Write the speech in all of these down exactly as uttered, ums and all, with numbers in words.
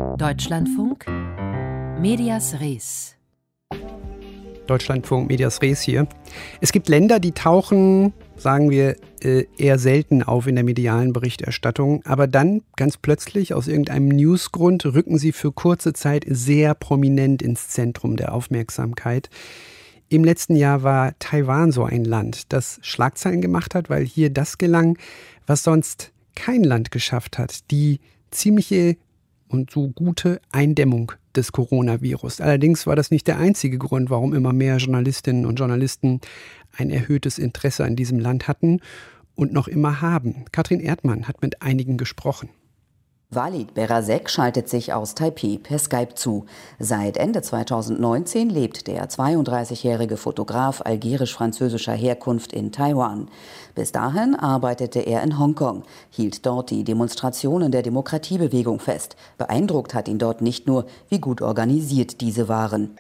Deutschlandfunk Medias Res. Deutschlandfunk Medias Res hier. Es gibt Länder, die tauchen, sagen wir, eher selten auf in der medialen Berichterstattung, aber dann ganz plötzlich aus irgendeinem Newsgrund rücken sie für kurze Zeit sehr prominent ins Zentrum der Aufmerksamkeit. Im letzten Jahr war Taiwan so ein Land, das Schlagzeilen gemacht hat, weil hier das gelang, was sonst kein Land geschafft hat, die ziemliche und so gute Eindämmung des Coronavirus. Allerdings war das nicht der einzige Grund, warum immer mehr Journalistinnen und Journalisten ein erhöhtes Interesse an diesem Land hatten und noch immer haben. Katrin Erdmann hat mit einigen gesprochen. Walid Berazek schaltet sich aus Taipeh per Skype zu. Seit Ende zweitausendneunzehn lebt der zweiunddreißigjährige Fotograf algerisch-französischer Herkunft in Taiwan. Bis dahin arbeitete er in Hongkong, hielt dort die Demonstrationen der Demokratiebewegung fest. Beeindruckt hat ihn dort nicht nur, wie gut organisiert diese waren.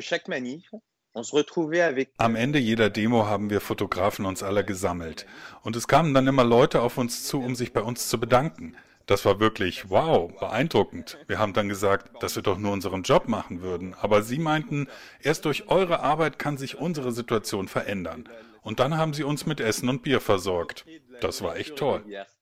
Am Ende jeder Demo haben wir Fotografen uns alle gesammelt. Und es kamen dann immer Leute auf uns zu, um sich bei uns zu bedanken. Das war wirklich, wow, beeindruckend. Wir haben dann gesagt, dass wir doch nur unseren Job machen würden. Aber sie meinten, erst durch eure Arbeit kann sich unsere Situation verändern. Und dann haben sie uns mit Essen und Bier versorgt. Das war echt toll.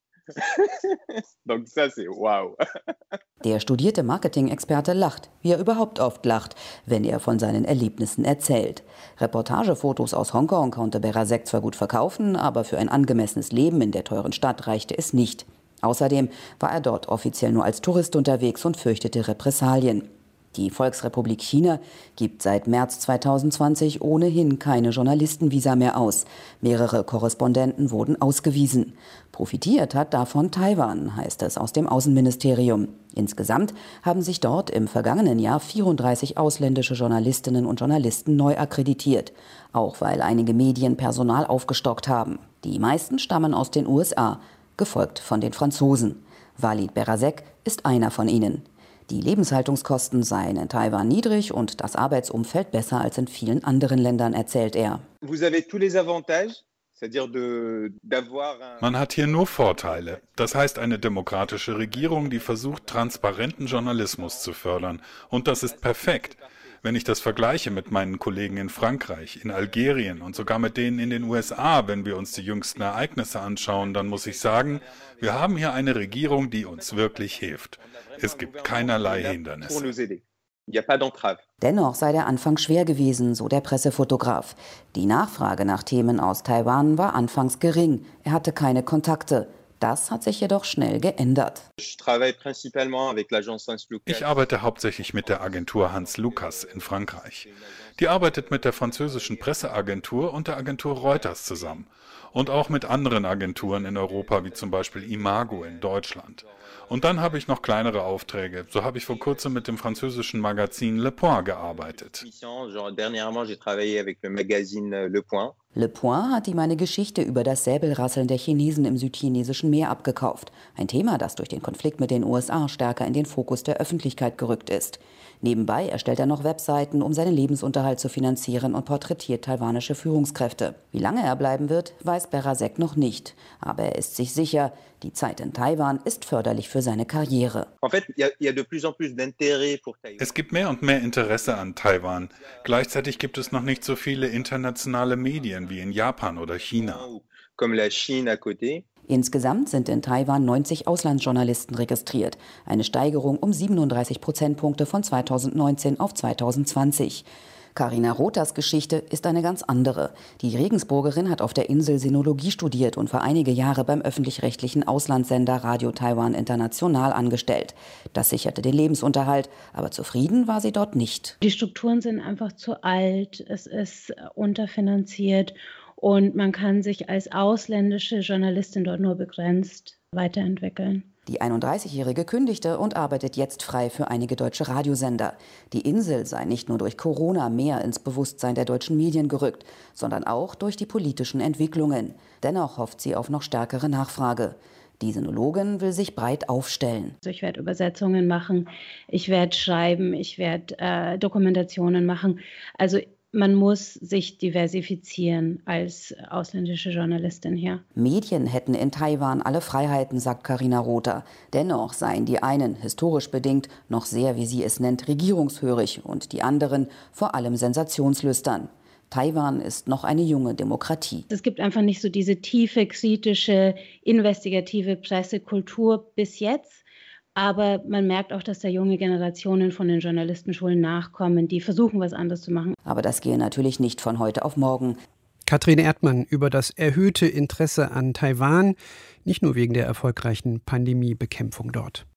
Der studierte Marketing-Experte lacht, wie er überhaupt oft lacht, wenn er von seinen Erlebnissen erzählt. Reportagefotos aus Hongkong konnte Berazek zwar gut verkaufen, aber für ein angemessenes Leben in der teuren Stadt reichte es nicht. Außerdem war er dort offiziell nur als Tourist unterwegs und fürchtete Repressalien. Die Volksrepublik China gibt seit März zweitausendzwanzig ohnehin keine Journalistenvisa mehr aus. Mehrere Korrespondenten wurden ausgewiesen. Profitiert hat davon Taiwan, heißt es aus dem Außenministerium. Insgesamt haben sich dort im vergangenen Jahr vierunddreißig ausländische Journalistinnen und Journalisten neu akkreditiert. Auch weil einige Medien Personal aufgestockt haben. Die meisten stammen aus den U S A, gefolgt von den Franzosen. Walid Berazek ist einer von ihnen. Die Lebenshaltungskosten seien in Taiwan niedrig und das Arbeitsumfeld besser als in vielen anderen Ländern, erzählt er. Man hat hier nur Vorteile. Das heißt eine demokratische Regierung, die versucht, transparenten Journalismus zu fördern. Und das ist perfekt. Wenn ich das vergleiche mit meinen Kollegen in Frankreich, in Algerien und sogar mit denen in den U S A, wenn wir uns die jüngsten Ereignisse anschauen, dann muss ich sagen, wir haben hier eine Regierung, die uns wirklich hilft. Es gibt keinerlei Hindernisse. Dennoch sei der Anfang schwer gewesen, so der Pressefotograf. Die Nachfrage nach Themen aus Taiwan war anfangs gering. Er hatte keine Kontakte. Das hat sich jedoch schnell geändert. Ich arbeite hauptsächlich mit der Agentur Hans Lucas in Frankreich. Die arbeitet mit der französischen Presseagentur und der Agentur Reuters zusammen. Und auch mit anderen Agenturen in Europa, wie zum Beispiel Imago in Deutschland. Und dann habe ich noch kleinere Aufträge. So habe ich vor kurzem mit dem französischen Magazin Le Point gearbeitet. Le Point hat ihm eine Geschichte über das Säbelrasseln der Chinesen im südchinesischen Meer abgekauft. Ein Thema, das durch den Konflikt mit den U S A stärker in den Fokus der Öffentlichkeit gerückt ist. Nebenbei erstellt er noch Webseiten, um seinen Lebensunterhalt zu finanzieren und porträtiert taiwanische Führungskräfte. Wie lange er bleiben wird, weiß Berazek noch nicht. Aber er ist sich sicher, die Zeit in Taiwan ist förderlich für seine Karriere. Es gibt mehr und mehr Interesse an Taiwan. Gleichzeitig gibt es noch nicht so viele internationale Medien wie in Japan oder China. Insgesamt sind in Taiwan neunzig Auslandsjournalisten registriert. Eine Steigerung um siebenunddreißig Prozentpunkte von zweitausendneunzehn auf zweitausendzwanzig. Carina Rothers Geschichte ist eine ganz andere. Die Regensburgerin hat auf der Insel Sinologie studiert und war einige Jahre beim öffentlich-rechtlichen Auslandssender Radio Taiwan International angestellt. Das sicherte den Lebensunterhalt, aber zufrieden war sie dort nicht. Die Strukturen sind einfach zu alt, es ist unterfinanziert und man kann sich als ausländische Journalistin dort nur begrenzt weiterentwickeln. Die einunddreißigjährige kündigte und arbeitet jetzt frei für einige deutsche Radiosender. Die Insel sei nicht nur durch Corona mehr ins Bewusstsein der deutschen Medien gerückt, sondern auch durch die politischen Entwicklungen. Dennoch hofft sie auf noch stärkere Nachfrage. Die Sinologin will sich breit aufstellen. Also ich werde Übersetzungen machen, ich werde schreiben, ich werde äh, Dokumentationen machen. Also man muss sich diversifizieren als ausländische Journalistin hier. Medien hätten in Taiwan alle Freiheiten, sagt Carina Rother. Dennoch seien die einen, historisch bedingt, noch sehr, wie sie es nennt, regierungshörig und die anderen vor allem sensationslüstern. Taiwan ist noch eine junge Demokratie. Es gibt einfach nicht so diese tiefe, kritische, investigative Pressekultur bis jetzt. Aber man merkt auch, dass da junge Generationen von den Journalistenschulen nachkommen, die versuchen, was anderes zu machen. Aber das gehe natürlich nicht von heute auf morgen. Katrin Erdmann über das erhöhte Interesse an Taiwan, nicht nur wegen der erfolgreichen Pandemiebekämpfung dort.